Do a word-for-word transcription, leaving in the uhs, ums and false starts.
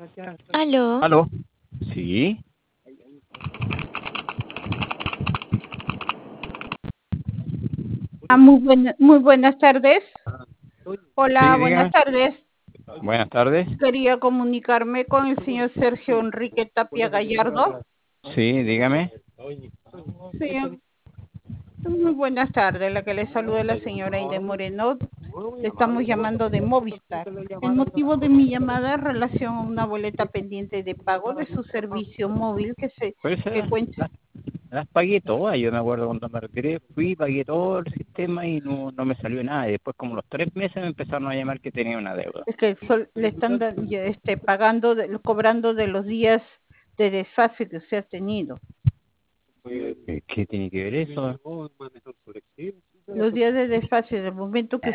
Aló, ¿Aló? Sí, Ah, muy buena- muy buenas tardes. Hola, sí, buenas dígame. tardes. Buenas tardes. Quería comunicarme con el señor Sergio Enrique Tapia Gallardo. Sí, dígame. Señor, muy buenas tardes. La que le saluda es la señora Inde Moreno. Le estamos llamando de Movistar. El motivo de mi llamada es relación a una boleta pendiente de pago de su servicio móvil que se Pues que eh, cuenta. las, las pagué todas. Yo me acuerdo cuando me retiré, fui, pagué todo el sistema y no, no me salió nada. Y después, como los tres meses, me empezaron a llamar que tenía una deuda. Es que sol- le están da- ya, este, pagando, de- cobrando de los días de desfase que usted ha tenido. ¿Qué, qué tiene que ver eso? Los días de desfase, del momento que